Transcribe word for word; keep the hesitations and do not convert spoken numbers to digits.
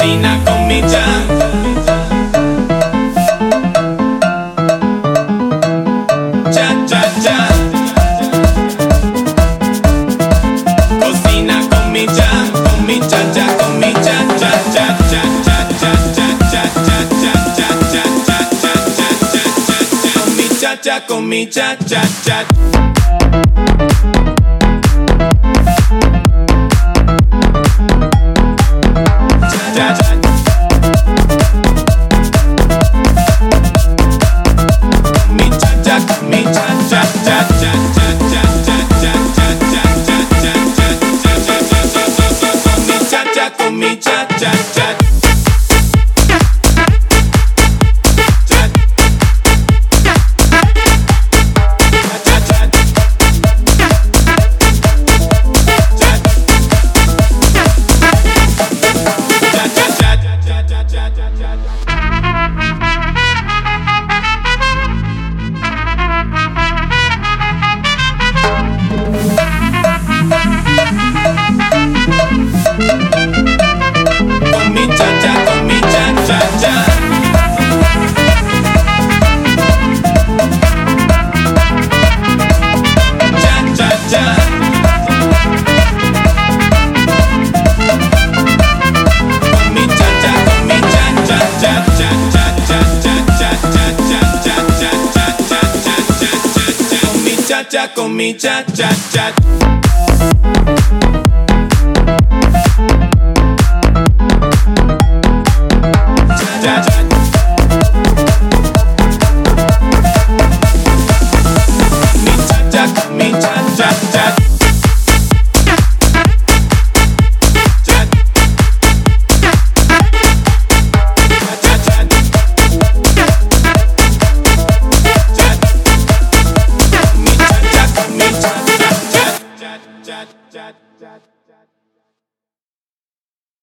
cocina con mi chat. Chat, chat, chat. Cocina con mi chat, con mi chat, chat, con mi chat, chat, chat, chat, chat, chat, chat, chat, chat, chat, chat, chat, chat, chat, chat, chat, con mi chat, chat, con mi chat, chat, chat. Con mi chat, chat, chat. Con mi chat, chat, chat. Chat, chat, chat.